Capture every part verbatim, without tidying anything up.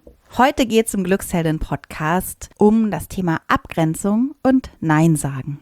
Heute geht es im Glücksheldin-Podcast um das Thema Abgrenzung und Nein sagen.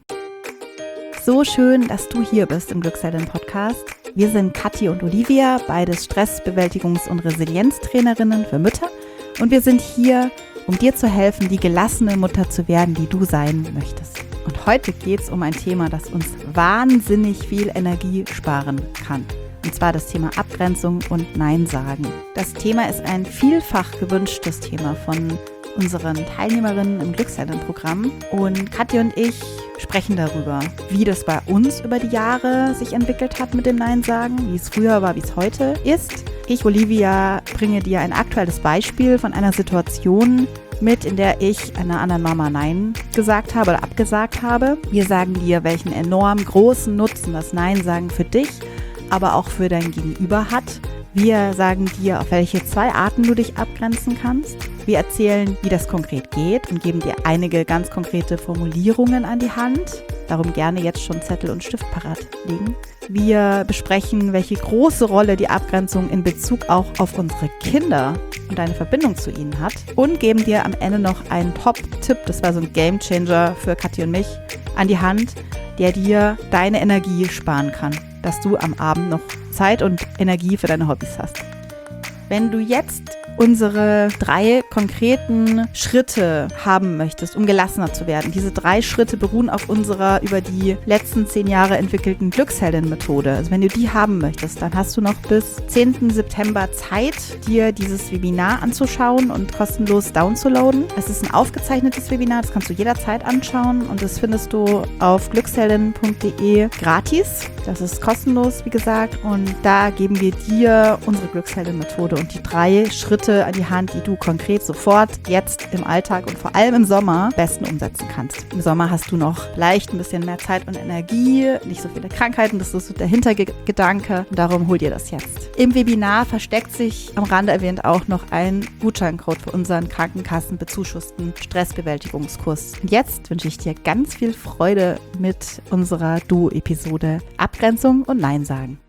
So schön, dass du hier bist im Glücksheldin-Podcast. Wir sind Kathi und Olivia, beides Stressbewältigungs- und Resilienztrainerinnen für Mütter. Und wir sind hier, um dir zu helfen, die gelassene Mutter zu werden, die du sein möchtest. Und heute geht es um ein Thema, das uns wahnsinnig viel Energie sparen kann. Und zwar das Thema Abgrenzung und Nein sagen. Das Thema ist ein vielfach gewünschtes Thema von unseren Teilnehmerinnen im Glücksheldin-Programm. Und Kathi und ich sprechen darüber, wie das bei uns über die Jahre sich entwickelt hat mit dem Nein sagen, wie es früher war, wie es heute ist. Ich, Olivia, bringe dir ein aktuelles Beispiel von einer Situation mit, in der ich einer anderen Mama Nein gesagt habe oder abgesagt habe. Wir sagen dir, welchen enorm großen Nutzen das Nein sagen für dich, aber auch für dein Gegenüber hat. Wir sagen dir, auf welche zwei Arten du dich abgrenzen kannst. Wir erzählen, wie das konkret geht und geben dir einige ganz konkrete Formulierungen an die Hand. Darum gerne jetzt schon Zettel und Stift parat legen. Wir besprechen, welche große Rolle die Abgrenzung in Bezug auch auf unsere Kinder und deine Verbindung zu ihnen hat. Und geben dir am Ende noch einen Top-Tipp, das war so ein Gamechanger für Kathi und mich, an die Hand, der dir deine Energie sparen kann, dass du am Abend noch Zeit und Energie für deine Hobbys hast. Wenn du jetzt unsere drei konkreten Schritte haben möchtest, um gelassener zu werden. Diese drei Schritte beruhen auf unserer über die letzten zehn Jahre entwickelten Glücksheldin-Methode. Also wenn du die haben möchtest, dann hast du noch bis zehnten September Zeit, dir dieses Webinar anzuschauen und kostenlos downzuladen. Es ist ein aufgezeichnetes Webinar, das kannst du jederzeit anschauen und das findest du auf glücksheldin punkt de gratis. Das ist kostenlos, wie gesagt, und da geben wir dir unsere Glücksheldin-Methode und die drei Schritte an die Hand, die du konkret sofort jetzt im Alltag und vor allem im Sommer am besten umsetzen kannst. Im Sommer hast du noch vielleicht ein bisschen mehr Zeit und Energie, nicht so viele Krankheiten, das ist so der Hintergedanke und darum hol dir das jetzt. Im Webinar versteckt sich am Rande erwähnt auch noch ein Gutscheincode für unseren Krankenkassen bezuschussten Stressbewältigungskurs. Und jetzt wünsche ich dir ganz viel Freude mit unserer Duo-Episode Abgrenzung und Nein sagen.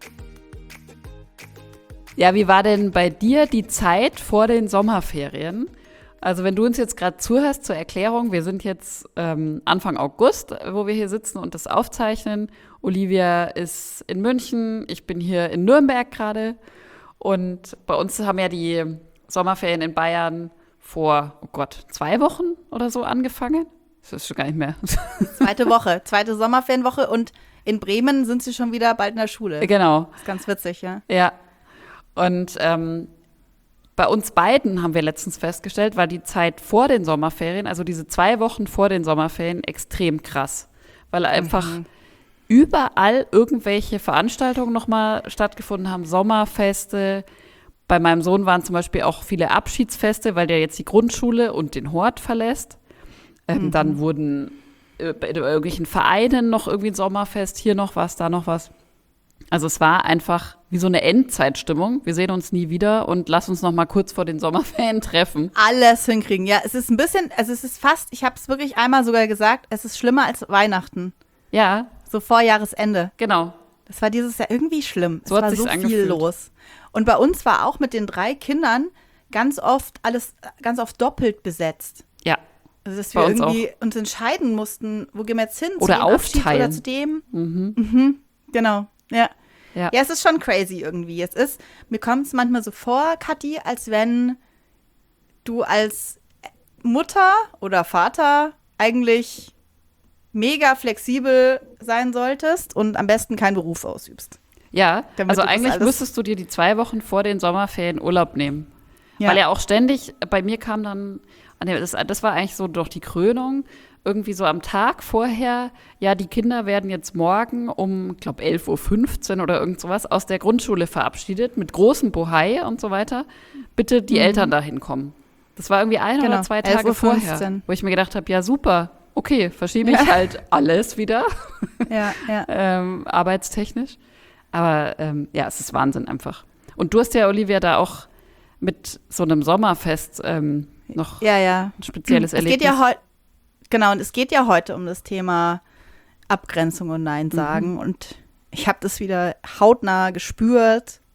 Ja, wie war denn bei dir die Zeit vor den Sommerferien? Also wenn du uns jetzt gerade zuhörst zur Erklärung, wir sind jetzt ähm, Anfang August, wo wir hier sitzen und das aufzeichnen. Olivia ist in München, ich bin hier in Nürnberg gerade. Und bei uns haben ja die Sommerferien in Bayern vor, oh Gott, zwei Wochen oder so angefangen. Das ist schon gar nicht mehr. Zweite Woche, zweite Sommerferienwoche und in Bremen sind sie schon wieder bald in der Schule. Genau. Das ist ganz witzig, ja. Ja. Und ähm, bei uns beiden haben wir letztens festgestellt, war die Zeit vor den Sommerferien, also diese zwei Wochen vor den Sommerferien, extrem krass. Weil einfach mhm. überall irgendwelche Veranstaltungen nochmal stattgefunden haben, Sommerfeste. Bei meinem Sohn waren zum Beispiel auch viele Abschiedsfeste, weil der jetzt die Grundschule und den Hort verlässt. Ähm, mhm. Dann wurden äh, bei irgendwelchen Vereinen noch irgendwie ein Sommerfest, hier noch was, da noch was. Also es war einfach wie so eine Endzeitstimmung. Wir sehen uns nie wieder und lass uns noch mal kurz vor den Sommerferien treffen. Alles hinkriegen. Ja, es ist ein bisschen, also es ist fast, ich habe es wirklich einmal sogar gesagt, es ist schlimmer als Weihnachten. Ja. So vor Jahresende. Genau. Das war dieses Jahr irgendwie schlimm. So es hat war sich's so angefühlt. viel los. Und bei uns war auch mit den drei Kindern ganz oft alles, ganz oft doppelt besetzt. Ja. Also dass wir bei uns irgendwie auch. uns entscheiden mussten, wo gehen wir jetzt hin? Oder zu dem Abschied aufteilen. Oder zu dem. Mhm. Mhm. Genau, ja. Ja. Ja, es ist schon crazy irgendwie. Es ist, mir kommt es manchmal so vor, Kathi, als wenn du als Mutter oder Vater eigentlich mega flexibel sein solltest und am besten keinen Beruf ausübst. Ja, Damit also du das eigentlich alles- müsstest du dir die zwei Wochen vor den Sommerferien Urlaub nehmen. Ja. Weil ja auch ständig, bei mir kam dann, nee, das, das war eigentlich so doch die Krönung, irgendwie so am Tag vorher, ja, die Kinder werden jetzt morgen um, ich glaube, elf Uhr fünfzehn oder irgend sowas aus der Grundschule verabschiedet, mit großem Bohai und so weiter. Bitte die Mhm. Eltern dahin kommen. Das war irgendwie ein Genau, oder zwei elf Tage Uhr vorher, fünfzehn. wo ich mir gedacht habe, ja, super, okay, verschiebe ich Ja. halt alles wieder, Ja, ja. ähm, arbeitstechnisch. Aber ähm, ja, es ist Wahnsinn einfach. Und du hast ja, Olivia, da auch mit so einem Sommerfest ähm, noch Ja, ja. ein spezielles Es Erlebnis. geht ja heute, genau, und es geht ja heute um das Thema Abgrenzung und Nein sagen. Mhm. Und ich habe das wieder hautnah gespürt,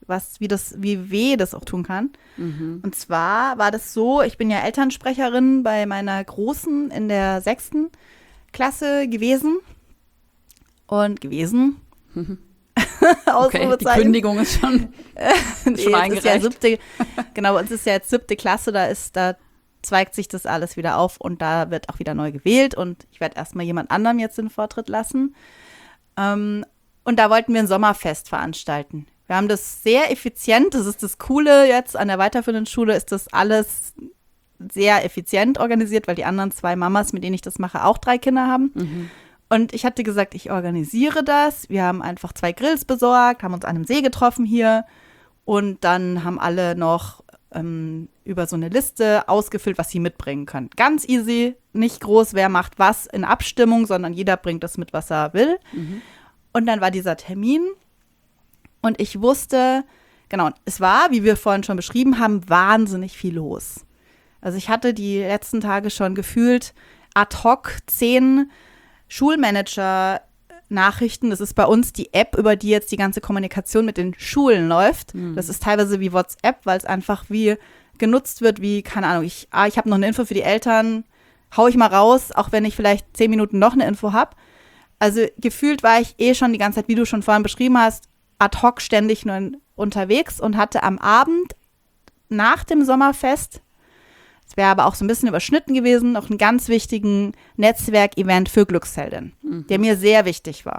was, wie das, wie weh das auch tun kann. Mhm. Und zwar war das so, ich bin ja Elternsprecherin bei meiner Großen in der sechsten Klasse gewesen. Und gewesen. Mhm. Okay, die Kündigung ist schon, nee, schon eingereicht. Ist ja siebte, genau, bei uns ist ja jetzt siebte Klasse, da ist, da zweigt sich das alles wieder auf und da wird auch wieder neu gewählt und ich werde erstmal jemand anderem jetzt den Vortritt lassen. Ähm, und da wollten wir ein Sommerfest veranstalten. Wir haben das sehr effizient, das ist das Coole jetzt an der weiterführenden Schule, ist das alles sehr effizient organisiert, weil die anderen zwei Mamas, mit denen ich das mache, auch drei Kinder haben. Mhm. Und ich hatte gesagt, ich organisiere das. Wir haben einfach zwei Grills besorgt, haben uns an einem See getroffen hier und dann haben alle noch ähm, über so eine Liste ausgefüllt, was sie mitbringen können. Ganz easy, nicht groß, wer macht was in Abstimmung, sondern jeder bringt das mit, was er will. Mhm. Und dann war dieser Termin und ich wusste, genau, es war, wie wir vorhin schon beschrieben haben, wahnsinnig viel los. Also ich hatte die letzten Tage schon gefühlt ad hoc zehn Schulmanager-Nachrichten. Das ist bei uns die App, über die jetzt die ganze Kommunikation mit den Schulen läuft. Mhm. Das ist teilweise wie WhatsApp, weil es einfach wie genutzt wird, wie, keine Ahnung, ich, ah, ich habe noch eine Info für die Eltern, hau ich mal raus, auch wenn ich vielleicht zehn Minuten noch eine Info habe. Also gefühlt war ich eh schon die ganze Zeit, wie du schon vorhin beschrieben hast, ad hoc ständig nur unterwegs und hatte am Abend nach dem Sommerfest, es wäre aber auch so ein bisschen überschnitten gewesen, noch einen ganz wichtigen Netzwerkevent für Glücksheldin, mhm. der mir sehr wichtig war.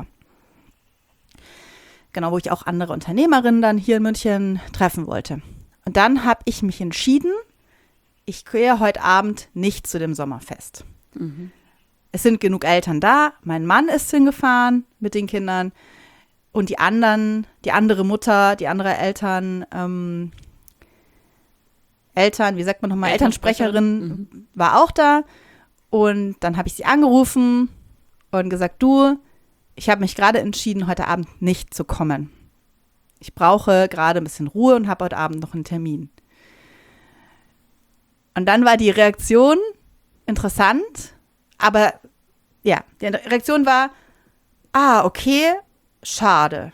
Genau, wo ich auch andere Unternehmerinnen dann hier in München treffen wollte. Und dann habe ich mich entschieden, ich gehe heute Abend nicht zu dem Sommerfest. Mhm. Es sind genug Eltern da, mein Mann ist hingefahren mit den Kindern und die anderen, die andere Mutter, die andere Eltern, ähm, Eltern, wie sagt man nochmal, Elternsprecherin mhm. war auch da. Und dann habe ich sie angerufen und gesagt, du, ich habe mich gerade entschieden, heute Abend nicht zu kommen. Ich brauche gerade ein bisschen Ruhe und habe heute Abend noch einen Termin. Und dann war die Reaktion interessant, aber ja, die Reaktion war, ah, okay, schade.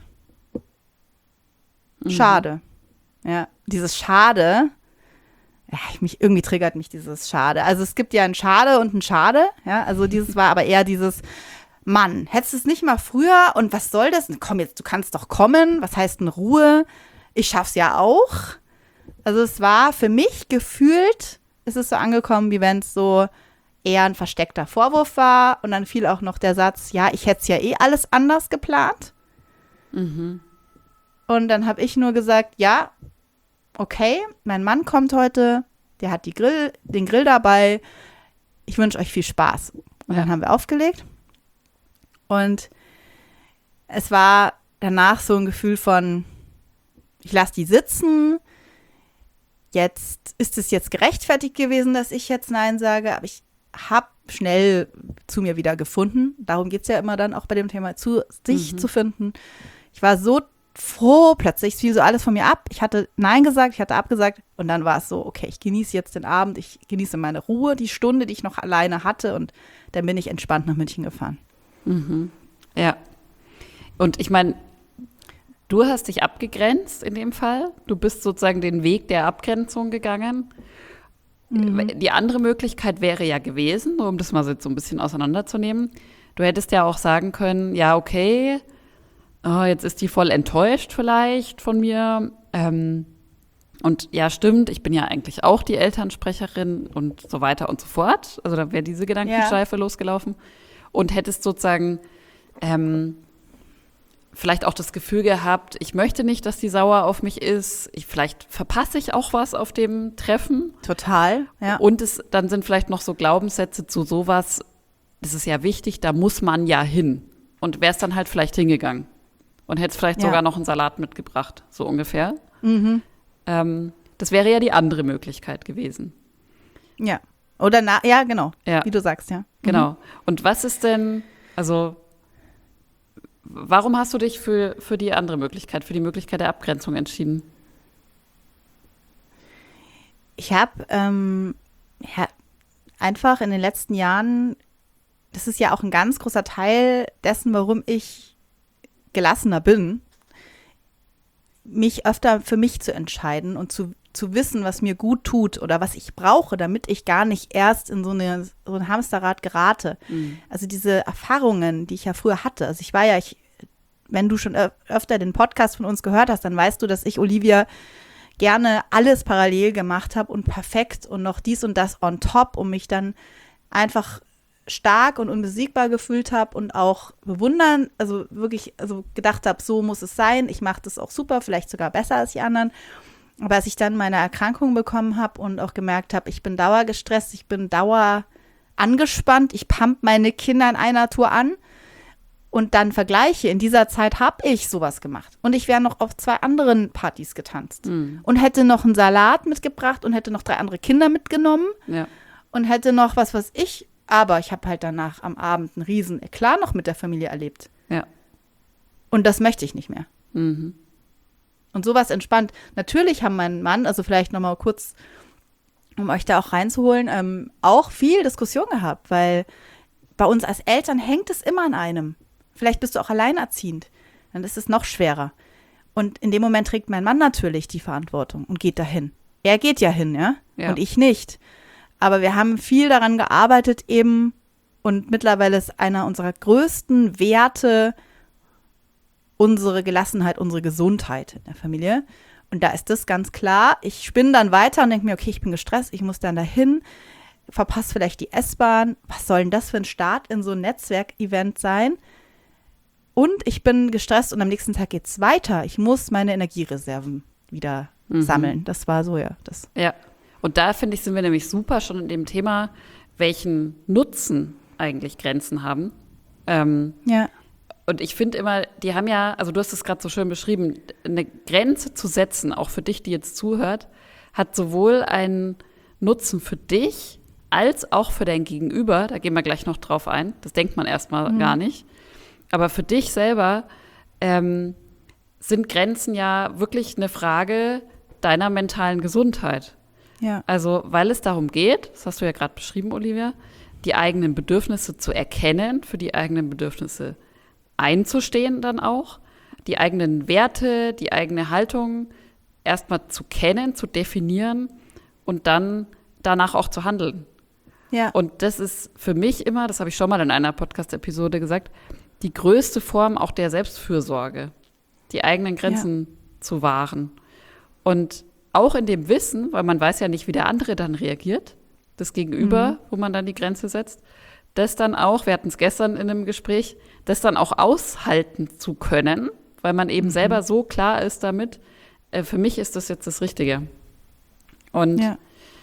Mhm. Schade. Ja, dieses Schade, ja, mich, irgendwie triggert mich dieses Schade. Also es gibt ja ein Schade und ein Schade, ja, also dieses war aber eher dieses, Mann, hättest du es nicht mal früher und was soll das? Komm jetzt, du kannst doch kommen, was heißt denn Ruhe? Ich schaff's ja auch. Also es war für mich gefühlt, ist es so angekommen, wie wenn es so eher ein versteckter Vorwurf war und dann fiel auch noch der Satz, ja, ich hätte es ja eh alles anders geplant. Mhm. Und dann habe ich nur gesagt, ja, okay, mein Mann kommt heute, der hat die Grill, den Grill dabei, ich wünsche euch viel Spaß. Und ja. Dann haben wir aufgelegt und es war danach so ein Gefühl von, ich lasse die sitzen, jetzt ist es jetzt gerechtfertigt gewesen, dass ich jetzt Nein sage, aber ich habe schnell zu mir wieder gefunden. Darum geht es ja immer dann auch bei dem Thema, zu sich mhm. zu finden. Ich war so froh, plötzlich fiel so alles von mir ab. Ich hatte Nein gesagt, ich hatte abgesagt und dann war es so, okay, ich genieße jetzt den Abend, ich genieße meine Ruhe, die Stunde, die ich noch alleine hatte und dann bin ich entspannt nach München gefahren. Mhm. Ja. Und ich meine, du hast dich abgegrenzt in dem Fall. Du bist sozusagen den Weg der Abgrenzung gegangen. Mhm. Die andere Möglichkeit wäre ja gewesen, um das mal so ein bisschen auseinanderzunehmen. Du hättest ja auch sagen können, ja, okay, oh, jetzt ist die voll enttäuscht vielleicht von mir. Ähm, und ja, stimmt, ich bin ja eigentlich auch die Elternsprecherin und so weiter und so fort. Also da wäre diese Gedankenschleife ja. losgelaufen. Und hättest sozusagen ähm, vielleicht auch das Gefühl gehabt, ich möchte nicht, dass die sauer auf mich ist. Ich, vielleicht verpasse ich auch was auf dem Treffen. Total, ja. Und es, dann sind vielleicht noch so Glaubenssätze zu sowas, das ist ja wichtig, da muss man ja hin. Und wär's dann halt vielleicht hingegangen. Und hättest vielleicht ja. sogar noch einen Salat mitgebracht, so ungefähr. Mhm. Ähm, das wäre ja die andere Möglichkeit gewesen. Ja, oder na, ja, genau, ja. wie du sagst, ja. Mhm. Genau. Und was ist denn, also warum hast du dich für, für die andere Möglichkeit, für die Möglichkeit der Abgrenzung entschieden? Ich habe ähm, ja, einfach in den letzten Jahren, das ist ja auch ein ganz großer Teil dessen, warum ich gelassener bin. mich öfter für mich zu entscheiden und zu, zu wissen, was mir gut tut oder was ich brauche, damit ich gar nicht erst in so, eine, so ein Hamsterrad gerate. Mhm. Also diese Erfahrungen, die ich ja früher hatte. Also ich war ja, ich, wenn du schon öf- öfter den Podcast von uns gehört hast, dann weißt du, dass ich, Olivia, gerne alles parallel gemacht habe und perfekt und noch dies und das on top, um mich dann einfach stark und unbesiegbar gefühlt habe und auch bewundern, also wirklich also gedacht habe, so muss es sein, ich mache das auch super, vielleicht sogar besser als die anderen. Aber als ich dann meine Erkrankung bekommen habe und auch gemerkt habe, ich bin dauergestresst, ich bin dauer angespannt, ich pump meine Kinder in einer Tour an und dann vergleiche, in dieser Zeit habe ich sowas gemacht. Und ich wäre noch auf zwei anderen Partys getanzt mhm. und hätte noch einen Salat mitgebracht und hätte noch drei andere Kinder mitgenommen ja. und hätte noch was, was ich Aber ich habe halt danach am Abend einen riesen Eklat noch mit der Familie erlebt. Ja. Und das möchte ich nicht mehr. Mhm. Und sowas entspannt. Natürlich haben mein Mann, also vielleicht noch mal kurz, um euch da auch reinzuholen, ähm, auch viel Diskussion gehabt, weil bei uns als Eltern hängt es immer an einem. Vielleicht bist du auch alleinerziehend. Dann ist es noch schwerer. Und in dem Moment trägt mein Mann natürlich die Verantwortung und geht dahin. Er geht ja hin, ja? Ja. Und ich nicht. Aber wir haben viel daran gearbeitet eben und mittlerweile ist einer unserer größten Werte unsere Gelassenheit, unsere Gesundheit in der Familie. Und da ist das ganz klar. Ich spinne dann weiter und denke mir, okay, ich bin gestresst, ich muss dann dahin, verpasse vielleicht die S-Bahn. Was soll denn das für ein Start in so ein Netzwerkevent sein? Und ich bin gestresst und am nächsten Tag geht's weiter. Ich muss meine Energiereserven wieder mhm. sammeln. Das war so, ja. Das. Ja. Und da, finde ich, sind wir nämlich super schon in dem Thema, welchen Nutzen eigentlich Grenzen haben. Ähm, ja. Und ich finde immer, die haben ja, also du hast es gerade so schön beschrieben, eine Grenze zu setzen, auch für dich, die jetzt zuhört, hat sowohl einen Nutzen für dich als auch für dein Gegenüber. Da gehen wir gleich noch drauf ein. Das denkt man erstmal mhm. gar nicht. Aber für dich selber ähm, sind Grenzen ja wirklich eine Frage deiner mentalen Gesundheit. Ja. Also, weil es darum geht, das hast du ja gerade beschrieben, Olivia, die eigenen Bedürfnisse zu erkennen, für die eigenen Bedürfnisse einzustehen dann auch, die eigenen Werte, die eigene Haltung erstmal zu kennen, zu definieren und dann danach auch zu handeln. Ja. Und das ist für mich immer, das habe ich schon mal in einer Podcast-Episode gesagt, die größte Form auch der Selbstfürsorge, die eigenen Grenzen ja. zu wahren. Und auch in dem Wissen, weil man weiß ja nicht, wie der andere dann reagiert, das Gegenüber, mhm. wo man dann die Grenze setzt, das dann auch, wir hatten es gestern in einem Gespräch, das dann auch aushalten zu können, weil man eben mhm. selber so klar ist damit, äh, für mich ist das jetzt das Richtige. Und ja.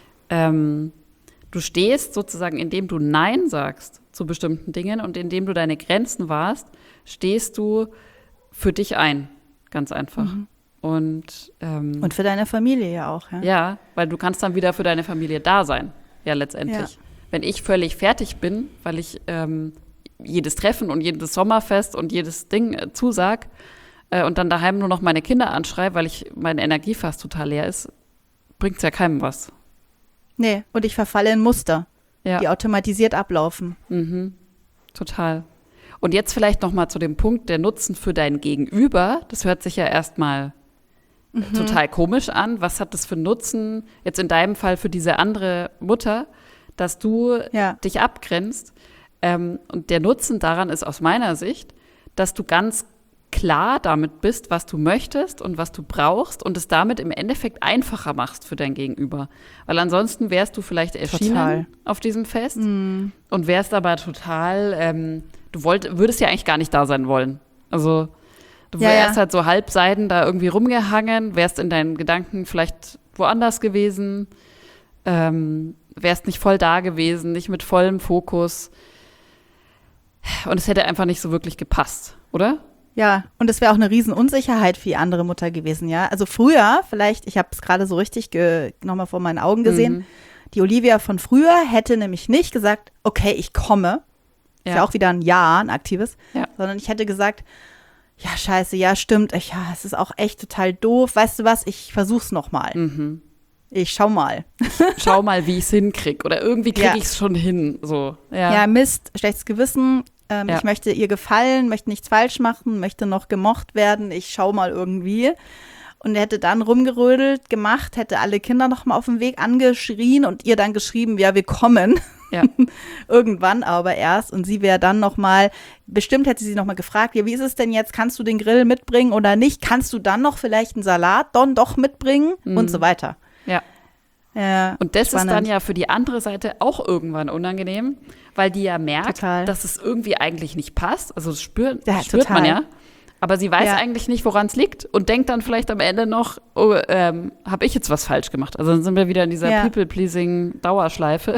ähm, du stehst sozusagen, indem du Nein sagst zu bestimmten Dingen und indem du deine Grenzen wahrst, stehst du für dich ein, ganz einfach. Mhm. Und, ähm, und für deine Familie ja auch. Ja? ja, weil du kannst dann wieder für deine Familie da sein, ja letztendlich. Ja. Wenn ich völlig fertig bin, weil ich ähm, jedes Treffen und jedes Sommerfest und jedes Ding äh, zusag äh, und dann daheim nur noch meine Kinder anschreibe, weil ich meine Energie fast total leer ist, bringt es ja keinem was. Nee, und ich verfalle in Muster, ja. die automatisiert ablaufen. Mhm. Total. Und jetzt vielleicht noch mal zu dem Punkt, der Nutzen für dein Gegenüber. Das hört sich ja erstmal mhm. total komisch an. Was hat das für Nutzen, jetzt in deinem Fall für diese andere Mutter, dass du ja. dich abgrenzt? Ähm, und der Nutzen daran ist aus meiner Sicht, dass du ganz klar damit bist, was du möchtest und was du brauchst und es damit im Endeffekt einfacher machst für dein Gegenüber. Weil ansonsten wärst du vielleicht erschienen total. auf diesem Fest mm. und wärst aber total, ähm, du wollt, würdest ja eigentlich gar nicht da sein wollen. Also du ja, wärst ja. halt so halbseiden da irgendwie rumgehangen, wärst in deinen Gedanken vielleicht woanders gewesen, ähm, wärst nicht voll da gewesen, nicht mit vollem Fokus. Und es hätte einfach nicht so wirklich gepasst, oder? Ja, und es wäre auch eine Riesenunsicherheit für die andere Mutter gewesen, ja. Also früher, vielleicht, ich habe es gerade so richtig ge- nochmal vor meinen Augen gesehen, mhm. die Olivia von früher hätte nämlich nicht gesagt, okay, ich komme, ja. ist ja auch wieder ein Ja, ein aktives, ja. sondern ich hätte gesagt, ja, scheiße, ja, stimmt, ich, ja, es ist auch echt total doof, weißt du was, ich versuch's nochmal. Mhm. Ich schau mal. Schau mal, wie ich es hinkriege. Oder irgendwie kriege ja. ich es schon hin. So. Ja. ja, Mist, schlechtes Gewissen. Ähm, ja. Ich möchte ihr gefallen, möchte nichts falsch machen, möchte noch gemocht werden. Ich schau mal irgendwie. und er hätte dann rumgerödelt gemacht, hätte alle Kinder noch mal auf dem Weg angeschrien und ihr dann geschrieben, ja, wir kommen. Ja. Irgendwann aber erst. Und sie wäre dann noch mal, bestimmt hätte sie noch mal gefragt, ja, wie ist es denn jetzt? Kannst du den Grill mitbringen oder nicht? Kannst du dann noch vielleicht einen Salat dann doch mitbringen? Mhm. Und so weiter. Ja. Ja, und das spannend. Ist dann ja für die andere Seite auch irgendwann unangenehm, weil die ja merkt, total. dass es irgendwie eigentlich nicht passt. Also das spürt, ja, spürt man ja. Aber sie weiß ja. eigentlich nicht, woran es liegt und denkt dann vielleicht am Ende noch, oh, ähm, habe ich jetzt was falsch gemacht? Also dann sind wir wieder in dieser ja. People-Pleasing-Dauerschleife.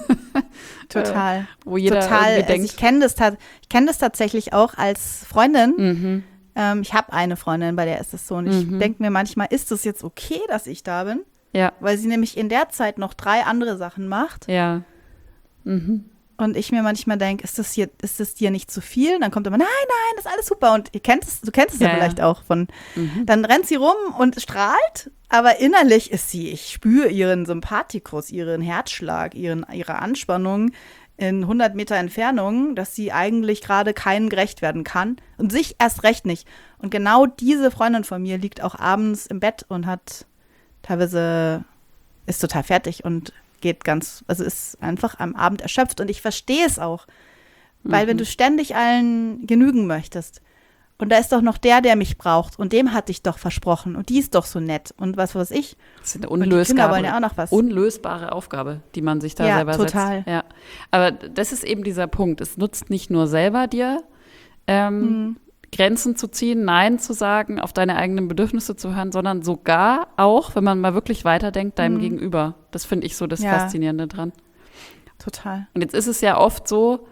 Total. äh, wo jeder Total. irgendwie also denkt. Ich kenne das, ich kenn das tatsächlich auch als Freundin. Mhm. Ähm, ich habe eine Freundin, bei der ist es so. Und ich Mhm. denke mir manchmal, ist es jetzt okay, dass ich da bin? Ja. Weil sie nämlich in der Zeit noch drei andere Sachen macht. Ja. Mhm. Und ich mir manchmal denke, ist das hier, ist das dir nicht zu viel? Dann kommt immer, nein, nein, das ist alles super. Und ihr kennt es, du kennst es ja, Ja, vielleicht ja. auch von, Mhm. dann rennt sie rum und strahlt, aber innerlich ist sie, ich spüre ihren Sympathikus, ihren Herzschlag, ihren, ihre Anspannung in hundert Meter Entfernung, dass sie eigentlich gerade keinem gerecht werden kann und sich erst recht nicht. Und genau diese Freundin von mir liegt auch abends im Bett und hat teilweise, ist total fertig und geht ganz, also ist einfach am Abend erschöpft. Und ich verstehe es auch, weil Mhm. wenn du ständig allen genügen möchtest und da ist doch noch der, der mich braucht und dem hatte ich doch versprochen und die ist doch so nett und was weiß ich. Das ist eine Und die Kinder unlösbare, wollen ja auch noch was. unlösbare Aufgabe, die man sich da Ja, selber total. setzt. Ja, aber das ist eben dieser Punkt. Es nutzt nicht nur selber dir, ähm, Mhm. Grenzen zu ziehen, Nein zu sagen, auf deine eigenen Bedürfnisse zu hören, sondern sogar auch, wenn man mal wirklich weiterdenkt, deinem Mhm. Gegenüber. Das finde ich so das Ja. Faszinierende dran. Total. Und jetzt ist es ja oft so,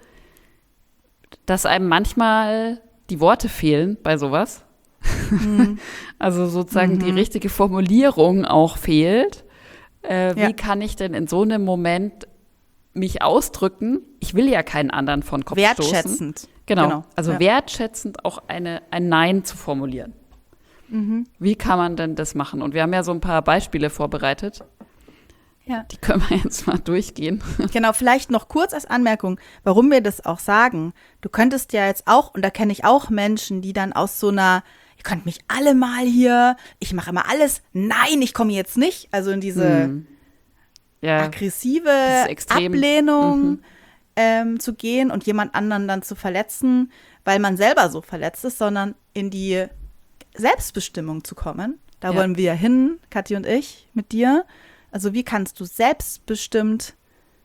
dass einem manchmal die Worte fehlen bei sowas. Mhm. Also sozusagen Mhm. die richtige Formulierung auch fehlt. Äh, Ja. Wie kann ich denn in so einem Moment mich ausdrücken? Ich will ja keinen anderen von Kopf stoßen. Wertschätzend. Genau. Genau, Also ja. wertschätzend auch eine, ein Nein zu formulieren. Mhm. Wie kann man denn das machen? Und wir haben ja so ein paar Beispiele vorbereitet. Ja. Die können wir jetzt mal durchgehen. Genau, vielleicht noch kurz als Anmerkung, warum wir das auch sagen. Du könntest ja jetzt auch, und da kenne ich auch Menschen, die dann aus so einer, ihr könnt mich alle mal hier, ich mache immer alles, nein, ich komme jetzt nicht. Also in diese Hm. Ja, aggressive dieses Extrem. Ablehnung Mhm. ähm, zu gehen und jemand anderen dann zu verletzen, weil man selber so verletzt ist, sondern in die Selbstbestimmung zu kommen. Da Ja. wollen wir ja hin, Kathi und ich, mit dir. Also wie kannst du selbstbestimmt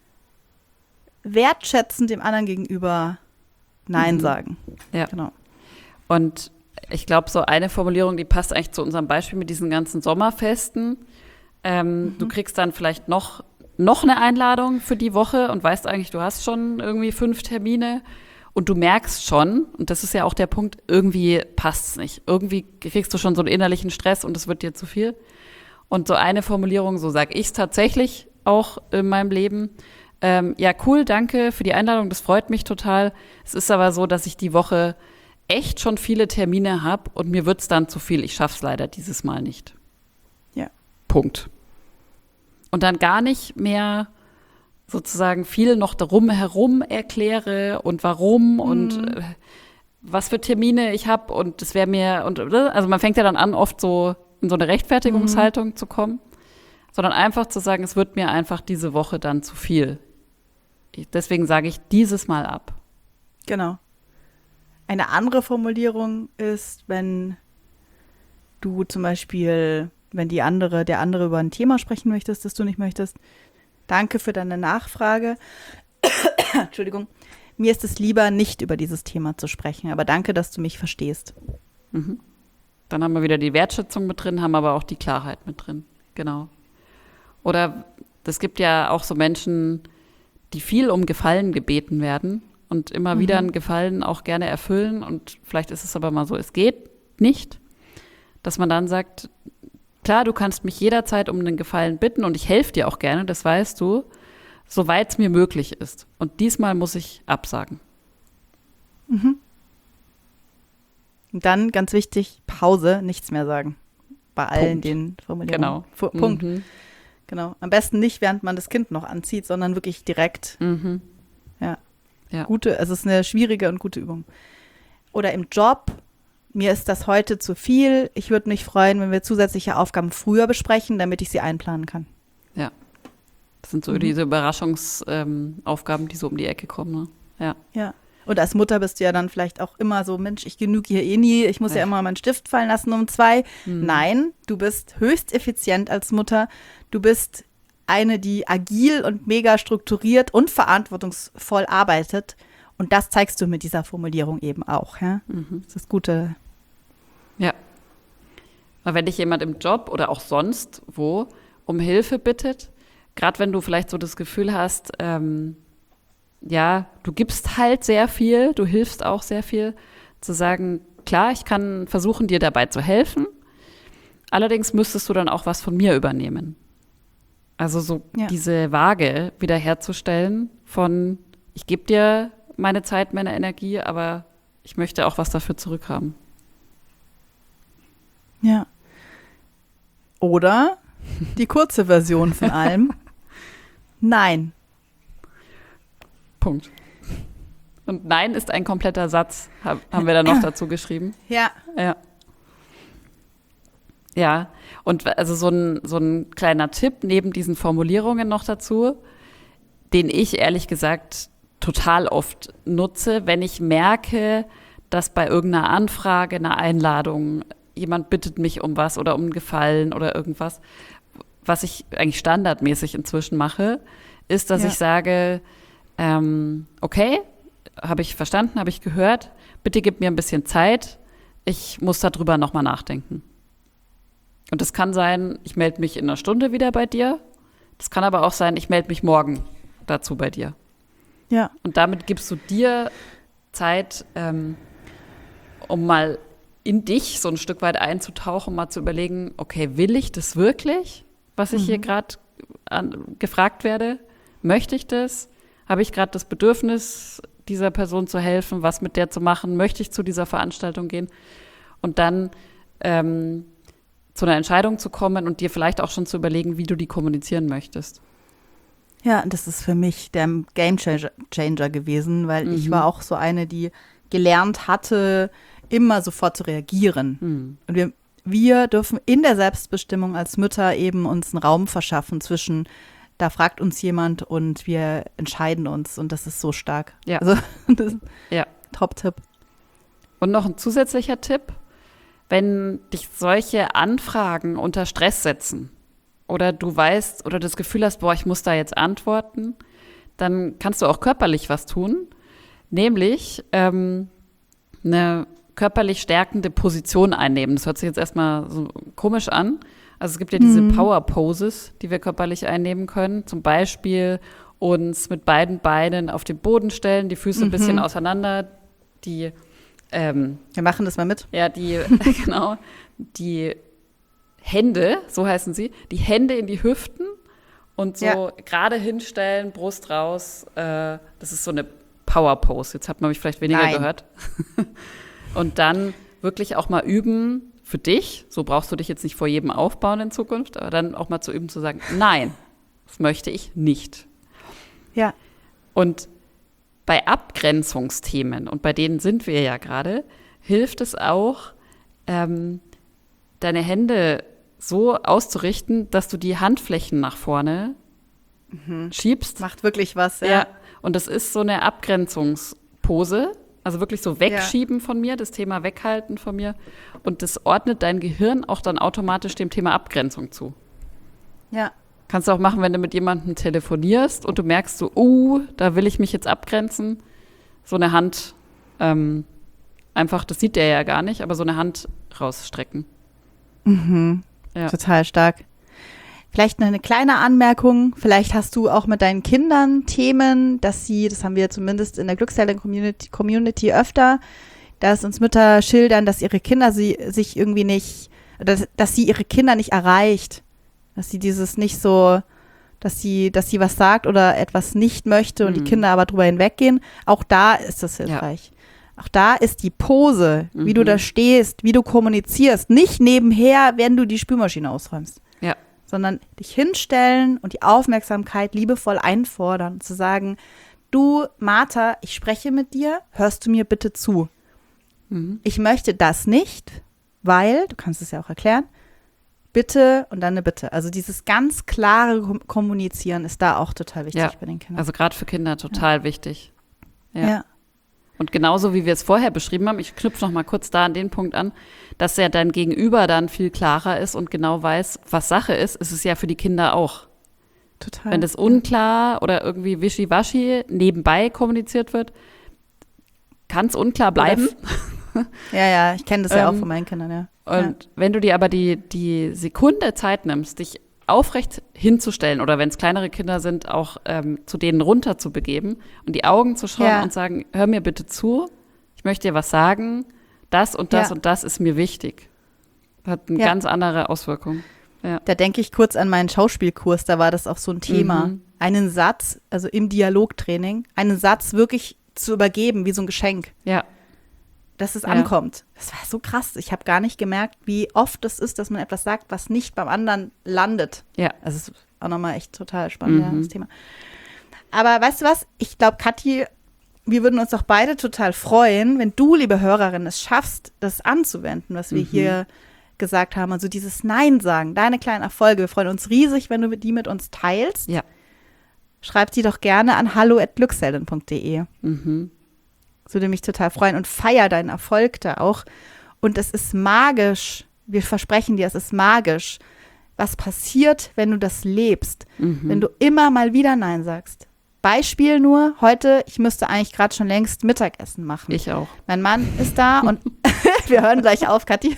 wertschätzend dem anderen gegenüber Nein Mhm. sagen? Ja. Genau. Und ich glaube, so eine Formulierung, die passt eigentlich zu unserem Beispiel mit diesen ganzen Sommerfesten. Ähm, Mhm. Du kriegst dann vielleicht noch, noch eine Einladung für die Woche und weißt eigentlich, du hast schon irgendwie fünf Termine und du merkst schon, und das ist ja auch der Punkt, irgendwie passt es nicht. Irgendwie kriegst du schon so einen innerlichen Stress und es wird dir zu viel. Und so eine Formulierung, so sage ich es tatsächlich auch in meinem Leben. Ähm, ja, cool, danke für die Einladung, das freut mich total. Es ist aber so, dass ich die Woche echt schon viele Termine habe und mir wird es dann zu viel. Ich schaffe es leider dieses Mal nicht. Ja. Punkt. Und dann gar nicht mehr sozusagen viel noch darum herum erkläre und warum Mhm. und äh, was für Termine ich habe und das wäre mir, und also man fängt ja dann an, oft so in so eine Rechtfertigungshaltung zu kommen, sondern einfach zu sagen, es wird mir einfach diese Woche dann zu viel. Ich, deswegen sage ich dieses Mal ab. Genau. Eine andere Formulierung ist, wenn du zum Beispiel, wenn die andere, der andere über ein Thema sprechen möchtest, das du nicht möchtest, danke für deine Nachfrage. Entschuldigung. Mir ist es lieber, nicht über dieses Thema zu sprechen, aber danke, dass du mich verstehst. Mhm. Dann haben wir wieder die Wertschätzung mit drin, haben aber auch die Klarheit mit drin. Genau. Oder es gibt ja auch so Menschen, die viel um Gefallen gebeten werden und immer Mhm. wieder einen Gefallen auch gerne erfüllen. Und vielleicht ist es aber mal so, es geht nicht, dass man dann sagt, klar, du kannst mich jederzeit um einen Gefallen bitten und ich helfe dir auch gerne, das weißt du, soweit es mir möglich ist. Und diesmal muss ich absagen. Mhm. Und dann, ganz wichtig, Pause, nichts mehr sagen. Bei allen Punkt. den Formulierungen. Genau. Fu- Punkt. Mhm. Genau. Am besten nicht, während man das Kind noch anzieht, sondern wirklich direkt. Mhm. Ja. Ja. Gute, es ist eine schwierige und gute Übung. Oder im Job, mir ist das heute zu viel. Ich würde mich freuen, wenn wir zusätzliche Aufgaben früher besprechen, damit ich sie einplanen kann. Ja. Das sind so mhm. diese Überraschungsaufgaben, ähm, die so um die Ecke kommen. Ne? Ja. Ja. Und als Mutter bist du ja dann vielleicht auch immer so, Mensch, ich genüge hier eh nie, ich muss ja, ja immer meinen Stift fallen lassen um zwei. Mhm. Nein, du bist höchst effizient als Mutter. Du bist eine, die agil und mega strukturiert und verantwortungsvoll arbeitet. Und das zeigst du mit dieser Formulierung eben auch. Ja? Mhm. Das ist das Gute. Ja. Aber wenn dich jemand im Job oder auch sonst wo um Hilfe bittet, gerade wenn du vielleicht so das Gefühl hast, ähm, ja, du gibst halt sehr viel, du hilfst auch sehr viel, zu sagen, klar, ich kann versuchen, dir dabei zu helfen, allerdings müsstest du dann auch was von mir übernehmen. Also so ja. diese Waage wiederherzustellen von, ich gebe dir meine Zeit, meine Energie, aber ich möchte auch was dafür zurückhaben. Ja. Oder die kurze Version von allem. Nein. Punkt. Und Nein ist ein kompletter Satz, haben wir da noch dazu geschrieben. Ja. Ja. Ja, und also so ein, so ein kleiner Tipp neben diesen Formulierungen noch dazu, den ich ehrlich gesagt total oft nutze, wenn ich merke, dass bei irgendeiner Anfrage, einer Einladung, jemand bittet mich um was oder um einen Gefallen oder irgendwas, was ich eigentlich standardmäßig inzwischen mache, ist, dass ja. ich sage, ähm, okay, habe ich verstanden, habe ich gehört, bitte gib mir ein bisschen Zeit, ich muss darüber nochmal nachdenken. Und das kann sein, ich melde mich in einer Stunde wieder bei dir. Das kann aber auch sein, ich melde mich morgen dazu bei dir. Ja. Und damit gibst du dir Zeit, ähm, um mal in dich so ein Stück weit einzutauchen, mal zu überlegen, okay, will ich das wirklich, was ich mhm. hier gerade gefragt werde? Möchte ich das? Habe ich gerade das Bedürfnis, dieser Person zu helfen, was mit der zu machen? Möchte ich zu dieser Veranstaltung gehen? Und dann ähm, zu einer Entscheidung zu kommen und dir vielleicht auch schon zu überlegen, wie du die kommunizieren möchtest. Ja, das ist für mich der Gamechanger gewesen, weil mhm. ich war auch so eine, die gelernt hatte, immer sofort zu reagieren. Mhm. Und wir, wir dürfen in der Selbstbestimmung als Mütter eben uns einen Raum verschaffen zwischen, da fragt uns jemand und wir entscheiden uns. Und das ist so stark. Ja. Also das ist ja. Top-Tipp. Und noch ein zusätzlicher Tipp, wenn dich solche Anfragen unter Stress setzen oder du weißt oder das Gefühl hast, boah, ich muss da jetzt antworten, dann kannst du auch körperlich was tun, nämlich ähm, eine körperlich stärkende Position einnehmen. Das hört sich jetzt erstmal so komisch an. Also es gibt ja diese mhm. Power-Poses, die wir körperlich einnehmen können. Zum Beispiel uns mit beiden Beinen auf den Boden stellen, die Füße mhm. ein bisschen auseinander, die Ähm, Wir machen das mal mit. Ja, die, genau, die Hände, so heißen sie, die Hände in die Hüften und so ja. gerade hinstellen, Brust raus. Äh, das ist so eine Power-Pose. Jetzt hat man mich vielleicht weniger Nein. gehört. Und dann wirklich auch mal üben für dich. So brauchst du dich jetzt nicht vor jedem aufbauen in Zukunft, aber dann auch mal zu üben, zu sagen, nein, das möchte ich nicht. Ja. Und bei Abgrenzungsthemen, und bei denen sind wir ja gerade, hilft es auch, ähm, deine Hände so auszurichten, dass du die Handflächen nach vorne mhm. schiebst. Macht wirklich was, ja. ja. Und das ist so eine Abgrenzungspose, also wirklich so wegschieben ja. von mir, das Thema weghalten von mir. Und das ordnet dein Gehirn auch dann automatisch dem Thema Abgrenzung zu. Ja. Kannst du auch machen, wenn du mit jemandem telefonierst und du merkst so, oh, da will ich mich jetzt abgrenzen. So eine Hand, ähm, einfach, das sieht der ja gar nicht, aber so eine Hand rausstrecken. Mhm. Ja. Total stark. Vielleicht noch eine kleine Anmerkung. Vielleicht hast du auch mit deinen Kindern Themen, dass sie, das haben wir zumindest in der Glückshelden-Community Community öfter, dass uns Mütter schildern, dass ihre Kinder sie sich irgendwie nicht, dass, dass sie ihre Kinder nicht erreicht. Dass sie dieses nicht so, dass sie, dass sie was sagt oder etwas nicht möchte und mhm. die Kinder aber drüber hinweggehen. Auch da ist das hilfreich. Ja. Auch da ist die Pose, mhm. wie du da stehst, wie du kommunizierst, nicht nebenher, wenn du die Spülmaschine ausräumst. Ja. Sondern dich hinstellen und die Aufmerksamkeit liebevoll einfordern und zu sagen, du, Martha, ich spreche mit dir, hörst du mir bitte zu? mhm. ich möchte das nicht, weil, du kannst es ja auch erklären, bitte und dann eine Bitte. Also dieses ganz klare Kom- Kommunizieren ist da auch total wichtig ja. bei den Kindern. Also gerade für Kinder total ja. wichtig. Ja. ja. Und genauso wie wir es vorher beschrieben haben, ich knüpfe noch mal kurz da an den Punkt an, dass ja dein Gegenüber dann viel klarer ist und genau weiß, was Sache ist, ist es ja für die Kinder auch. Total. Wenn das unklar oder irgendwie wischiwaschi nebenbei kommuniziert wird, kann es unklar bleiben. Ja, ja, ich kenne das ja ähm, auch von meinen Kindern, ja. Und ja. wenn du dir aber die, die Sekunde Zeit nimmst, dich aufrecht hinzustellen oder wenn es kleinere Kinder sind, auch ähm, zu denen runter zu begeben und die Augen zu schauen ja. und sagen, hör mir bitte zu, ich möchte dir was sagen, das und das ja. und das ist mir wichtig. Hat eine ja. ganz andere Auswirkung. Ja. Da denke ich kurz an meinen Schauspielkurs, da war das auch so ein Thema. Mhm. Einen Satz, also im Dialogtraining, einen Satz wirklich zu übergeben, wie so ein Geschenk. Ja. Dass es ja. ankommt. Das war so krass. Ich habe gar nicht gemerkt, wie oft es ist, dass man etwas sagt, was nicht beim anderen landet. Ja. Also es ist auch nochmal echt total spannend, mhm. ja, das Thema. Aber weißt du was? Ich glaube, Kathi, wir würden uns doch beide total freuen, wenn du, liebe Hörerin, es schaffst, das anzuwenden, was wir mhm. hier gesagt haben. Also dieses Nein sagen, deine kleinen Erfolge. Wir freuen uns riesig, wenn du die mit uns teilst. Ja. Schreib sie doch gerne an hallo at glücksheldin punkt de. Mhm. Das würde mich total freuen und feier deinen Erfolg da auch. Und es ist magisch. Wir versprechen dir, es ist magisch. Was passiert, wenn du das lebst? Mhm. Wenn du immer mal wieder Nein sagst. Beispiel nur, heute, ich müsste eigentlich gerade schon längst Mittagessen machen. Ich auch. Mein Mann ist da und wir hören gleich auf, Kathi.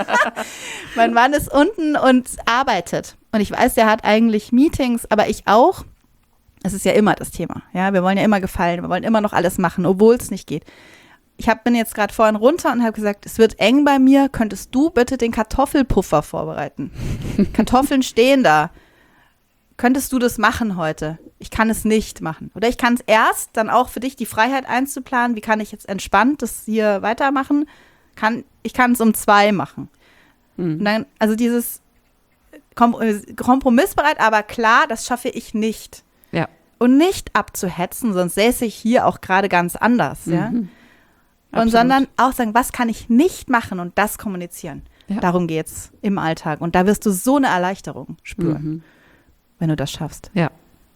Mein Mann ist unten und arbeitet. Und ich weiß, der hat eigentlich Meetings, aber ich auch. Es ist ja immer das Thema. Ja, wir wollen ja immer gefallen, wir wollen immer noch alles machen, obwohl es nicht geht. Ich hab, bin jetzt gerade vorhin runter und habe gesagt, es wird eng bei mir. Könntest du bitte den Kartoffelpuffer vorbereiten? Kartoffeln stehen da. Könntest du das machen heute? Ich kann es nicht machen. Oder ich kann es erst, dann auch für dich die Freiheit einzuplanen. Wie kann ich jetzt entspannt das hier weitermachen? Kann, ich kann es um zwei machen. Mhm. Und dann, also dieses Kom- kompromissbereit, aber klar, das schaffe ich nicht. Ja. Und nicht abzuhetzen, sonst säße ich hier auch gerade ganz anders. Mhm. Ja? Und Absolut. sondern auch sagen, was kann ich nicht machen und das kommunizieren. Ja. Darum geht es im Alltag. Und da wirst du so eine Erleichterung spüren, mhm. wenn du das schaffst. Ja.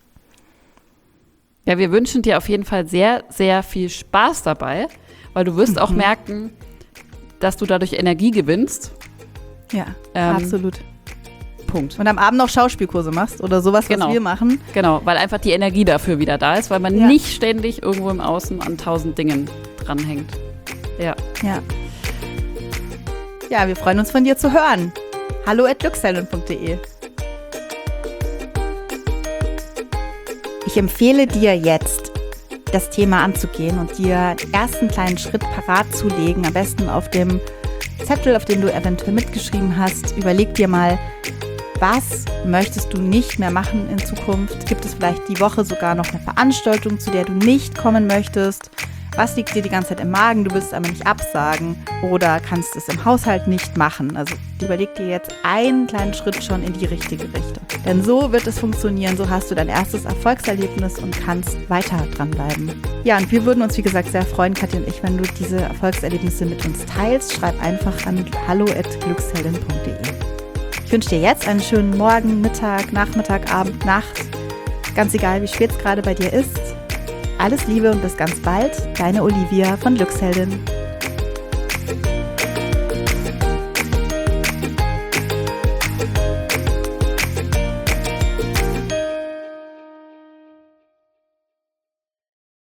Ja, wir wünschen dir auf jeden Fall sehr, sehr viel Spaß dabei, weil du wirst mhm. auch merken, dass du dadurch Energie gewinnst. Ja, ähm, absolut. Punkt. Und am Abend noch Schauspielkurse machst oder sowas, genau. was wir machen. Genau, weil einfach die Energie dafür wieder da ist, weil man ja. nicht ständig irgendwo im Außen an tausend Dingen dranhängt. Ja. Ja. Ja, wir freuen uns von dir zu hören. hallo at glücksheldin punkt de. Ich empfehle dir jetzt, das Thema anzugehen und dir den ersten kleinen Schritt parat zu legen, am besten auf dem Zettel, auf dem du eventuell mitgeschrieben hast. Überleg dir mal, was möchtest du nicht mehr machen in Zukunft? Gibt es vielleicht die Woche sogar noch eine Veranstaltung, zu der du nicht kommen möchtest? Was liegt dir die ganze Zeit im Magen? Du willst es aber nicht absagen oder kannst es im Haushalt nicht machen. Also überleg dir jetzt einen kleinen Schritt schon in die richtige Richtung. Denn so wird es funktionieren. So hast du dein erstes Erfolgserlebnis und kannst weiter dranbleiben. Ja, und wir würden uns, wie gesagt, sehr freuen, Katja und ich, wenn du diese Erfolgserlebnisse mit uns teilst. Schreib einfach an hallo at glücksheldin punkt de. Ich wünsche dir jetzt einen schönen Morgen, Mittag, Nachmittag, Abend, Nacht. Ganz egal, wie spät es gerade bei dir ist. Alles Liebe und bis ganz bald, deine Olivia von Glücksheldin.